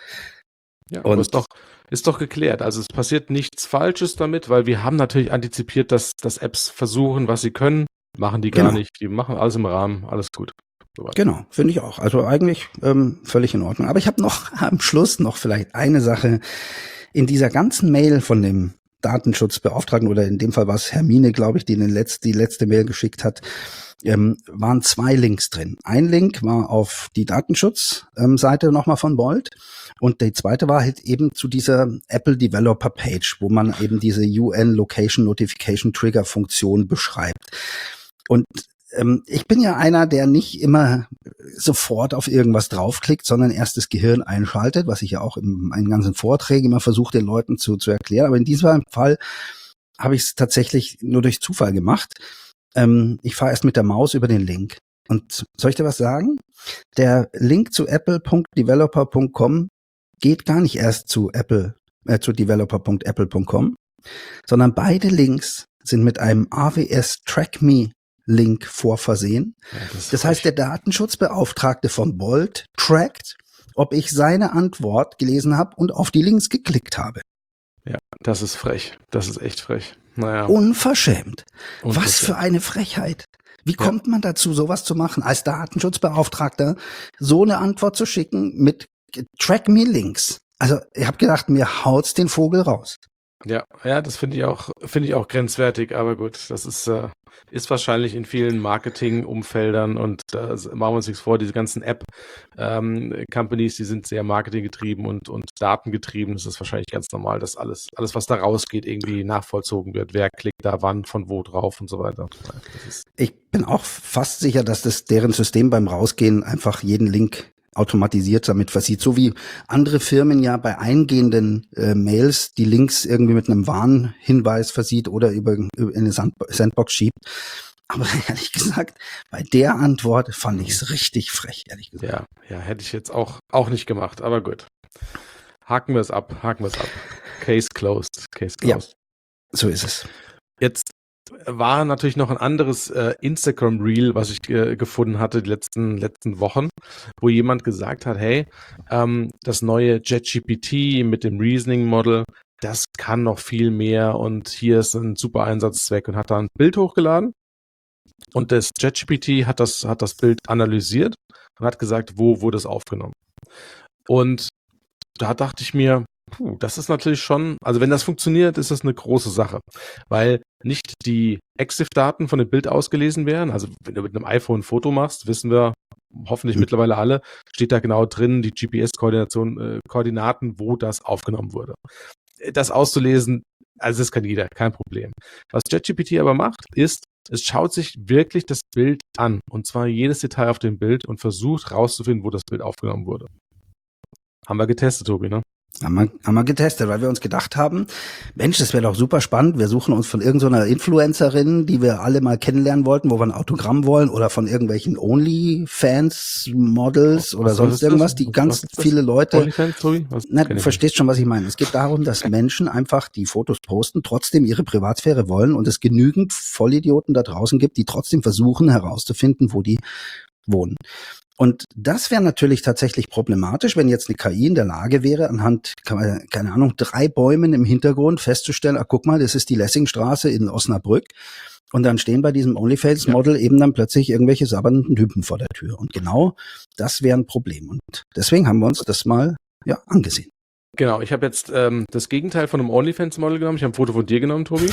Ja, und aber ist doch, ist doch geklärt. Also es passiert nichts Falsches damit, weil wir haben natürlich antizipiert, dass, dass Apps versuchen, was sie können, machen die gar Genau. nicht. Die machen alles im Rahmen, alles gut. Soweit. Genau, finde ich auch. Also eigentlich ähm, völlig in Ordnung. Aber ich habe noch am Schluss noch vielleicht eine Sache. In dieser ganzen Mail von dem Datenschutzbeauftragten, oder in dem Fall war es Hermine, glaube ich, die den Letz-, die letzte Mail geschickt hat, ähm, waren zwei Links drin. Ein Link war auf die Datenschutzseite ähm, nochmal von Bolt und der zweite war halt eben zu dieser Apple Developer Page, wo man eben diese U N Location Notification Trigger Funktion beschreibt. Und ähm, ich bin ja einer, der nicht immer sofort auf irgendwas draufklickt, sondern erst das Gehirn einschaltet, was ich ja auch in meinen ganzen Vorträgen immer versuche, den Leuten zu, zu erklären. Aber in diesem Fall habe ich es tatsächlich nur durch Zufall gemacht. Ähm, ich fahre erst mit der Maus über den Link. Und soll ich dir was sagen? Der Link zu apple Punkt developer Punkt com geht gar nicht erst zu Apple, äh, zu developer Punkt apple Punkt com, sondern beide Links sind mit einem A W S Track Me Link vorversehen. Ja, das, das heißt, der Datenschutzbeauftragte von Bolt trackt, ob ich seine Antwort gelesen habe und auf die Links geklickt habe. Ja, das ist frech. Das ist echt frech. Naja. Unverschämt. Unverschämt. Was für eine Frechheit. Wie kommt ja. man dazu, sowas zu machen, als Datenschutzbeauftragter so eine Antwort zu schicken mit Track-Me-Links? Also ich habe gedacht, mir haut's den Vogel raus. Ja, ja, das finde ich auch, finde ich auch grenzwertig, aber gut, das ist, äh, ist wahrscheinlich in vielen Marketing-Umfeldern und da machen wir uns nichts vor, diese ganzen App-Companies, ähm, die sind sehr marketinggetrieben und, und datengetrieben. Das ist wahrscheinlich ganz normal, dass alles, alles, was da rausgeht, irgendwie nachvollzogen wird. Wer klickt da wann, von wo drauf und so weiter. Das ist ich bin auch fast sicher, dass das deren System beim Rausgehen einfach jeden Link automatisiert damit versieht, so wie andere Firmen ja bei eingehenden äh, Mails die Links irgendwie mit einem Warnhinweis versieht oder über, über eine Sandbox schiebt. Aber ehrlich gesagt, bei der Antwort fand ich es richtig frech, ehrlich gesagt. Ja, ja, hätte ich jetzt auch, auch nicht gemacht, aber gut. Haken wir es ab, haken wir es ab. Case closed, case closed. Ja, so ist es. Jetzt war natürlich noch ein anderes äh, Instagram-Reel, was ich äh, gefunden hatte die letzten, letzten Wochen, wo jemand gesagt hat, hey, ähm, das neue ChatGPT mit dem Reasoning-Model, das kann noch viel mehr und hier ist ein super Einsatzzweck und hat da ein Bild hochgeladen und das ChatGPT hat das, hat das Bild analysiert und hat gesagt, wo wurde es aufgenommen. Und da dachte ich mir, puh, das ist natürlich schon, also wenn das funktioniert, ist das eine große Sache, weil nicht die EXIF-Daten von dem Bild ausgelesen werden. Also wenn du mit einem iPhone ein Foto machst, wissen wir hoffentlich mhm. mittlerweile alle, steht da genau drin, die G P S-Koordination, äh, Koordinaten, wo das aufgenommen wurde. Das auszulesen, also das kann jeder, kein Problem. Was ChatGPT aber macht, ist, Es schaut sich wirklich das Bild an, und zwar jedes Detail auf dem Bild, und versucht rauszufinden, wo das Bild aufgenommen wurde. Haben wir getestet, Tobi, ne? Haben wir, haben wir getestet, weil wir uns gedacht haben, Mensch, das wäre doch super spannend. Wir suchen uns von irgendeiner Influencerin, die wir alle mal kennenlernen wollten, wo wir ein Autogramm wollen, oder von irgendwelchen OnlyFans-Models oder Was sonst ist irgendwas, das? die Was- ganz was ist das? viele Leute. OnlyFans, Tobi? Was- Na, kenn du ich verstehst schon, was ich meine. Es geht darum, dass Menschen einfach die Fotos posten, trotzdem ihre Privatsphäre wollen, und es genügend Vollidioten da draußen gibt, die trotzdem versuchen herauszufinden, wo die wohnen. Und das wäre natürlich tatsächlich problematisch, wenn jetzt eine K I in der Lage wäre, anhand, keine Ahnung, drei Bäumen im Hintergrund festzustellen, ah, guck mal, das ist die Lessingstraße in Osnabrück. Und dann stehen bei diesem OnlyFans-Model eben dann plötzlich irgendwelche sabbernden Typen vor der Tür. Und genau das wäre ein Problem. Und deswegen haben wir uns das mal ja angesehen. Genau, ich habe jetzt ähm, das Gegenteil von einem OnlyFans-Model genommen. Ich habe ein Foto von dir genommen, Tobi.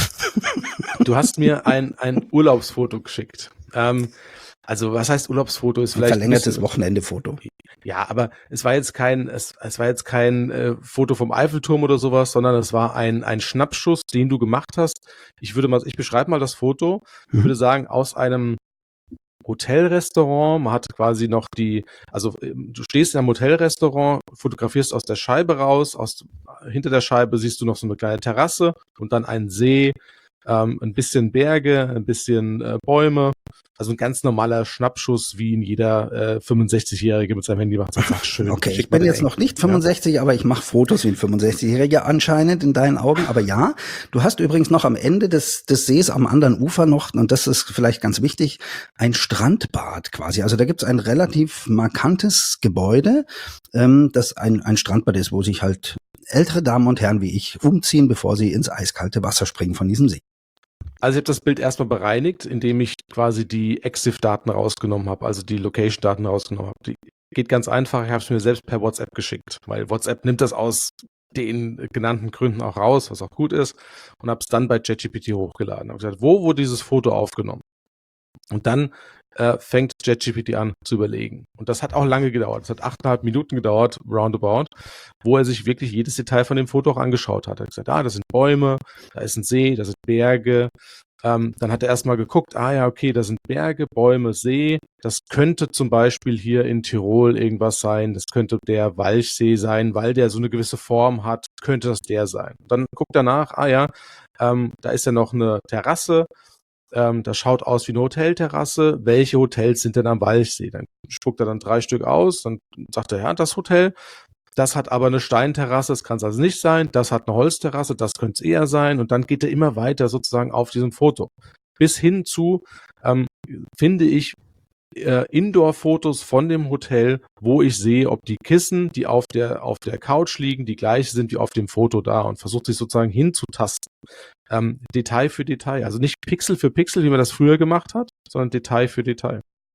Du hast mir ein, ein Urlaubsfoto geschickt. Ähm, also was heißt Urlaubsfoto? Ist Ein vielleicht verlängertes ein bisschen- Wochenende-Foto. Ja, aber es war jetzt kein, es, es war jetzt kein äh, Foto vom Eiffelturm oder sowas, sondern es war ein, ein Schnappschuss, den du gemacht hast. Ich würde mal, ich beschreibe mal das Foto. Ich Mhm. würde sagen, aus einem Hotelrestaurant. Man hat quasi noch die, also ähm, du stehst in einem Hotelrestaurant, fotografierst aus der Scheibe raus, aus hinter der Scheibe siehst du noch so eine kleine Terrasse und dann einen See, ähm, ein bisschen Berge, ein bisschen äh, Bäume. Also ein ganz normaler Schnappschuss, wie ihn jeder äh, fünfundsechzigjährige mit seinem Handy macht. Sagt, ach, schön. Okay, schick ich mal bin den jetzt noch Enkel. nicht fünfundsechzig, aber ich mache Fotos wie ein fünfundsechzigjähriger anscheinend in deinen Augen. Aber ja, du hast übrigens noch am Ende des, des Sees am anderen Ufer noch, und das ist vielleicht ganz wichtig, ein Strandbad quasi. Also da gibt's ein relativ markantes Gebäude, ähm, das ein, ein Strandbad ist, wo sich halt ältere Damen und Herren wie ich umziehen, bevor sie ins eiskalte Wasser springen von diesem See. Also ich habe das Bild erstmal bereinigt, indem ich quasi die EXIF-Daten rausgenommen habe, also die Location-Daten rausgenommen habe. Die geht ganz einfach, ich habe es mir selbst per WhatsApp geschickt, weil WhatsApp nimmt das aus den genannten Gründen auch raus, was auch gut ist, und habe es dann bei ChatGPT hochgeladen. Habe gesagt, wo wurde dieses Foto aufgenommen? Und dann äh, fängt ChatGPT an zu überlegen. Und das hat auch lange gedauert. Das hat achteinhalb Minuten gedauert, roundabout, wo er sich wirklich jedes Detail von dem Foto auch angeschaut hat. Er hat gesagt, ah, das sind Bäume, da ist ein See, da sind Berge. Ähm, dann hat er erstmal geguckt, ah ja, okay, da sind Berge, Bäume, See. Das könnte zum Beispiel hier in Tirol irgendwas sein. Das könnte der Walchsee sein, weil der so eine gewisse Form hat. Könnte das der sein? Dann guckt er nach, ah ja, ähm, da ist ja noch eine Terrasse. Ähm, das schaut aus wie eine Hotelterrasse. Welche Hotels sind denn am Walchsee? Dann spuckt er dann drei Stück aus. Dann sagt er, ja, das Hotel. Das hat aber eine Steinterrasse, das kann es also nicht sein. Das hat eine Holzterrasse, das könnte es eher sein. Und dann geht er immer weiter sozusagen auf diesem Foto. Bis hin zu, ähm, finde ich, äh, Indoor-Fotos von dem Hotel, wo ich sehe, ob die Kissen, die auf der, auf der Couch liegen, die gleich sind wie auf dem Foto da, und versucht sich sozusagen hinzutasten. Ähm, Detail für Detail. Also nicht Pixel für Pixel, wie man das früher gemacht hat, sondern Detail für Detail.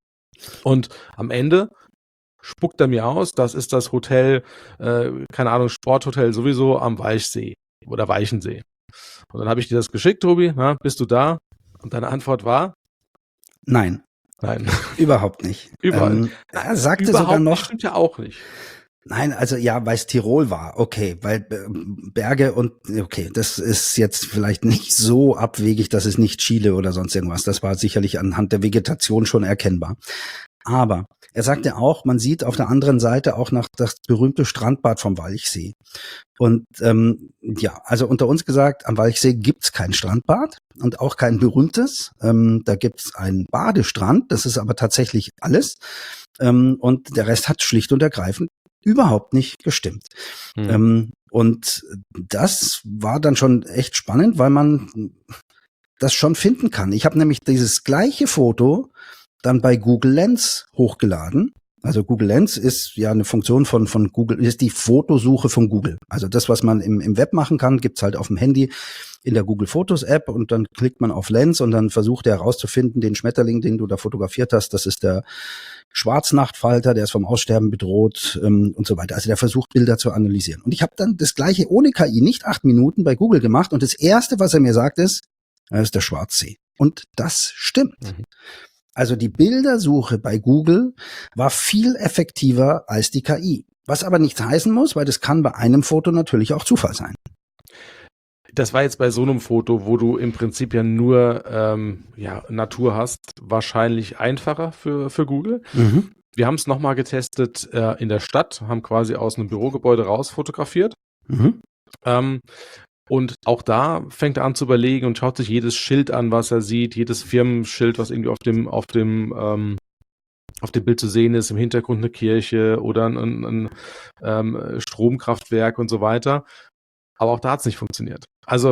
Und am Ende spuckt er mir aus, das ist das Hotel, äh, keine Ahnung, Sporthotel sowieso am Weichsee oder Weichensee. Und dann habe ich dir das geschickt, Tobi, na, bist du da? Und deine Antwort war? Nein, Nein. überhaupt nicht. Überall. Ähm, er sagte Überhaupt sogar nicht, noch, stimmt ja auch nicht. nein, also ja, weil es Tirol war, okay, weil äh, Berge und, okay, das ist jetzt vielleicht nicht so abwegig, dass es nicht Chile oder sonst irgendwas, das war sicherlich anhand der Vegetation schon erkennbar. Aber er sagte auch, man sieht auf der anderen Seite auch noch das berühmte Strandbad vom Walchsee. Und ähm, ja, also unter uns gesagt, am Walchsee gibt's kein Strandbad und auch kein berühmtes. Ähm, da gibt's einen Badestrand, das ist aber tatsächlich alles. Ähm, und der Rest hat schlicht und ergreifend überhaupt nicht gestimmt. Hm. Ähm, und das war dann schon echt spannend, weil man das schon finden kann. Ich habe nämlich dieses gleiche Foto dann bei Google Lens hochgeladen. Also Google Lens ist ja eine Funktion von von Google, ist die Fotosuche von Google. Also das, was man im im Web machen kann, gibt's halt auf dem Handy in der Google Fotos App, und dann klickt man auf Lens und dann versucht er herauszufinden, den Schmetterling, den du da fotografiert hast, das ist der Schwarznachtfalter, der ist vom Aussterben bedroht, ähm, und so weiter. Also der versucht, Bilder zu analysieren. Und ich habe dann das Gleiche ohne K I, nicht acht Minuten bei Google gemacht, und das Erste, was er mir sagt, ist, das ist der Schwarzsee. Und das stimmt. Mhm. Also die Bildersuche bei Google war viel effektiver als die K I. Was aber nichts heißen muss, weil das kann bei einem Foto natürlich auch Zufall sein. Das war jetzt bei so einem Foto, wo du im Prinzip ja nur ähm, ja, Natur hast, wahrscheinlich einfacher für, für Google. Mhm. Wir haben es nochmal getestet äh, in der Stadt, haben quasi aus einem Bürogebäude raus fotografiert. Mhm. Ähm, und auch da fängt er an zu überlegen und schaut sich jedes Schild an, was er sieht, jedes Firmenschild, was irgendwie auf dem, auf dem, ähm, auf dem Bild zu sehen ist, im Hintergrund eine Kirche oder ein, ein, ein ähm, Stromkraftwerk und so weiter. Aber auch da hat es nicht funktioniert. Also,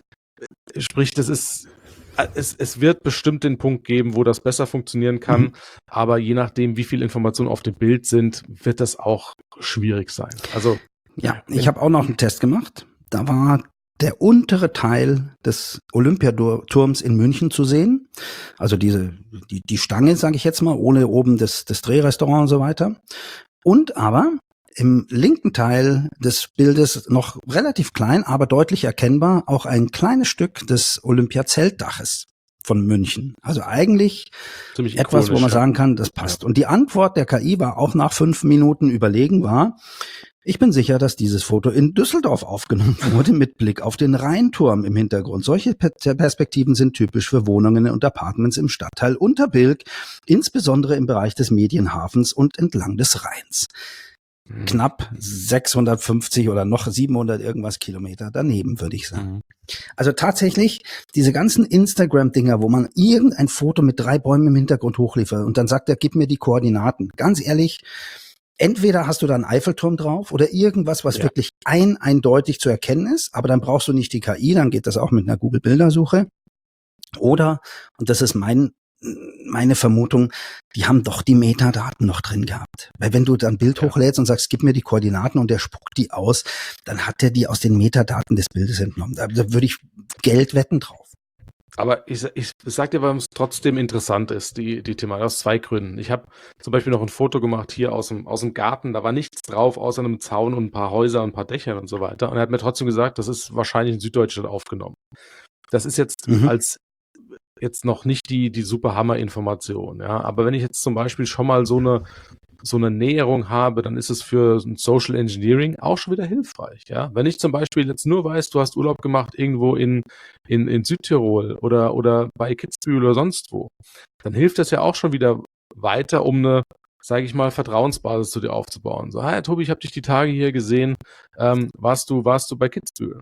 sprich, das ist, es, es wird bestimmt den Punkt geben, wo das besser funktionieren kann, mhm. aber je nachdem, wie viele Informationen auf dem Bild sind, wird das auch schwierig sein. Also, ja, ich habe auch noch einen Test gemacht. Da war der untere Teil des Olympiaturms in München zu sehen. Also diese, die, die Stange, sage ich jetzt mal, ohne oben das, das Drehrestaurant und so weiter. Und aber im linken Teil des Bildes noch relativ klein, aber deutlich erkennbar auch ein kleines Stück des Olympiazeltdaches von München. Also eigentlich ziemlich etwas, wo man sagen kann, das passt. Ja. Und die Antwort der K I war auch nach fünf Minuten überlegen war, ich bin sicher, dass dieses Foto in Düsseldorf aufgenommen wurde mit Blick auf den Rheinturm im Hintergrund. Solche Perspektiven sind typisch für Wohnungen und Apartments im Stadtteil Unterbilk, insbesondere im Bereich des Medienhafens und entlang des Rheins. Mhm. Knapp sechshundertfünfzig oder noch siebenhundert irgendwas Kilometer daneben, würde ich sagen. Mhm. Also tatsächlich, diese ganzen Instagram-Dinger, wo man irgendein Foto mit drei Bäumen im Hintergrund hochliefert und dann sagt er, gib mir die Koordinaten. Ganz ehrlich, entweder hast du da einen Eiffelturm drauf oder irgendwas, was ja. wirklich ein eindeutig zu erkennen ist, aber dann brauchst du nicht die K I, dann geht das auch mit einer Google-Bildersuche. Oder, und das ist mein meine Vermutung, die haben doch die Metadaten noch drin gehabt. Weil wenn du dann ein Bild ja. hochlädst und sagst, gib mir die Koordinaten und der spuckt die aus, dann hat er die aus den Metadaten des Bildes entnommen. Da, da würde ich Geld wetten drauf. Aber ich, ich sag dir, warum es trotzdem interessant ist, die, die Thematik, aus zwei Gründen. Ich habe zum Beispiel noch ein Foto gemacht hier aus dem, aus dem Garten, da war nichts drauf, außer einem Zaun und ein paar Häuser und ein paar Dächern und so weiter. Und er hat mir trotzdem gesagt, das ist wahrscheinlich in Süddeutschland aufgenommen. Das ist jetzt mhm. als jetzt noch nicht die, die super Hammer-Information, ja. Aber wenn ich jetzt zum Beispiel schon mal so eine, so eine Näherung habe, dann ist es für Social Engineering auch schon wieder hilfreich, ja. Wenn ich zum Beispiel jetzt nur weiß, du hast Urlaub gemacht irgendwo in, in, in Südtirol oder, oder bei Kitzbühel oder sonst wo, dann hilft das ja auch schon wieder weiter, um eine, sage ich mal, Vertrauensbasis zu dir aufzubauen. So, hey Tobi, ich habe dich die Tage hier gesehen, ähm, warst du, warst du bei Kitzbühel?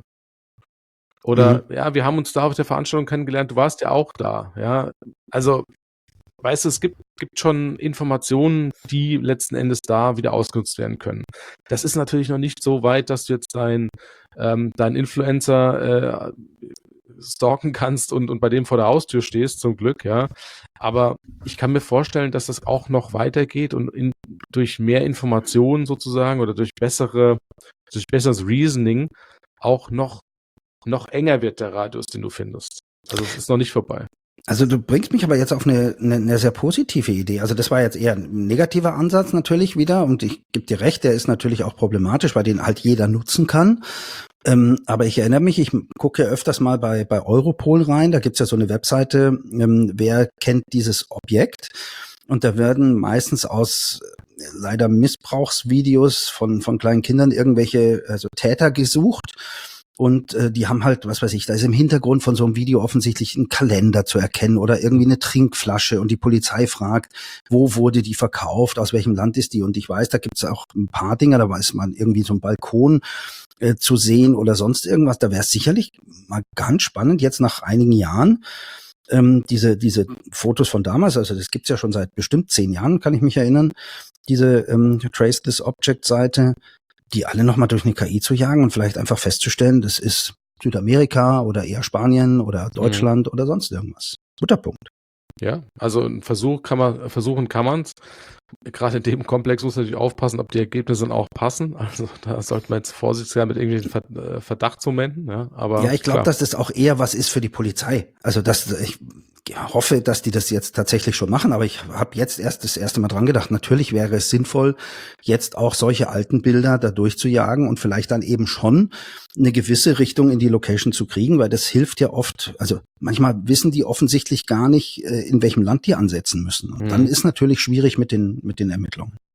Oder, mhm. ja, wir haben uns da auf der Veranstaltung kennengelernt, du warst ja auch da, ja. Also, weißt du, es gibt, gibt schon Informationen, die letzten Endes da wieder ausgenutzt werden können. Das ist natürlich noch nicht so weit, dass du jetzt dein, ähm, dein Influencer äh, stalken kannst und, und bei dem vor der Haustür stehst, zum Glück, ja. Aber ich kann mir vorstellen, dass das auch noch weitergeht und in, durch mehr Informationen sozusagen oder durch bessere, durch besseres Reasoning auch noch noch enger wird der Radius, den du findest. Also es ist noch nicht vorbei. Also du bringst mich aber jetzt auf eine, eine, eine sehr positive Idee. Also das war jetzt eher ein negativer Ansatz natürlich wieder und ich gebe dir recht, der ist natürlich auch problematisch, weil den halt jeder nutzen kann. Ähm, aber ich erinnere mich, ich gucke ja öfters mal bei, bei Europol rein, da gibt's ja so eine Webseite, ähm, wer kennt dieses Objekt? Und da werden meistens aus leider Missbrauchsvideos von, von kleinen Kindern irgendwelche also Täter gesucht. Und äh, die haben halt, was weiß ich, da ist im Hintergrund von so einem Video offensichtlich ein Kalender zu erkennen oder irgendwie eine Trinkflasche und die Polizei fragt, wo wurde die verkauft, aus welchem Land ist die? Und ich weiß, da gibt's auch ein paar Dinge, da weiß man irgendwie so ein Balkon äh, zu sehen oder sonst irgendwas. Da wäre es sicherlich mal ganz spannend, jetzt nach einigen Jahren, ähm, diese diese Fotos von damals, also das gibt's ja schon seit bestimmt zehn Jahren, kann ich mich erinnern, diese ähm, Trace This Object Seite, die alle nochmal durch eine K I zu jagen und vielleicht einfach festzustellen, das ist Südamerika oder eher Spanien oder Deutschland mhm. oder sonst irgendwas. Guter Punkt. Ja, also ein Versuch kann man, versuchen kann man es. Gerade in dem Komplex muss man natürlich aufpassen, ob die Ergebnisse dann auch passen. Also da sollte man jetzt vorsichtig sein mit irgendwelchen Verdachtsmomenten. Ja, aber ja, ich glaube, dass das auch eher was ist für die Polizei. Also dass ich hoffe, dass die das jetzt tatsächlich schon machen, aber ich habe jetzt erst das erste Mal dran gedacht, natürlich wäre es sinnvoll, jetzt auch solche alten Bilder da durchzujagen und vielleicht dann eben schon eine gewisse Richtung in die Location zu kriegen, weil das hilft ja oft, also manchmal wissen die offensichtlich gar nicht, in welchem Land die ansetzen müssen. Und mhm. dann ist natürlich schwierig mit den mit den Ermittlungen.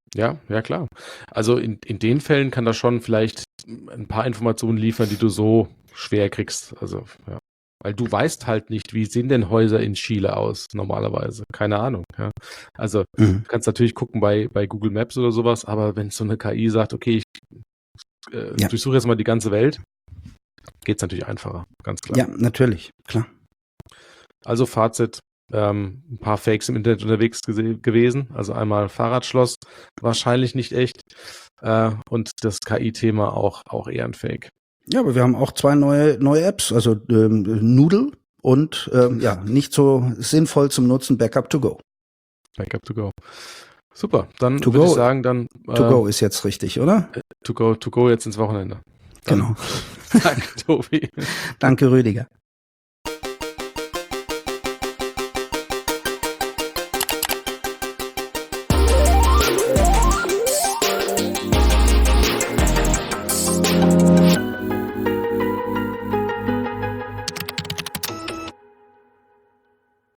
Ja, ja klar. Also in, in den Fällen kann das schon vielleicht ein paar Informationen liefern, die du so schwer kriegst. Also, ja. Weil du weißt halt nicht, wie sehen denn Häuser in Chile aus normalerweise. Keine Ahnung. Ja. Also Mhm. du kannst natürlich gucken bei, bei Google Maps oder sowas, aber wenn so eine K I sagt, okay, ich äh, Ja. durchsuche jetzt mal die ganze Welt, geht es natürlich einfacher, ganz klar. Ja, natürlich, klar. Also Fazit, ähm, ein paar Fakes im Internet unterwegs gese- gewesen. Also einmal Fahrradschloss, wahrscheinlich nicht echt. Äh, und das K I-Thema auch, auch eher ein Fake. Ja, aber wir haben auch zwei neue neue Apps, also ähm, Noodle und ähm, ja, nicht so sinnvoll zum Nutzen Backup to go. Backup to go. Super, dann To würde ich go- sagen, dann äh, To go ist jetzt richtig, oder? to go, to go jetzt ins Wochenende. Dann, Genau. Danke, Tobi. Danke, Rüdiger.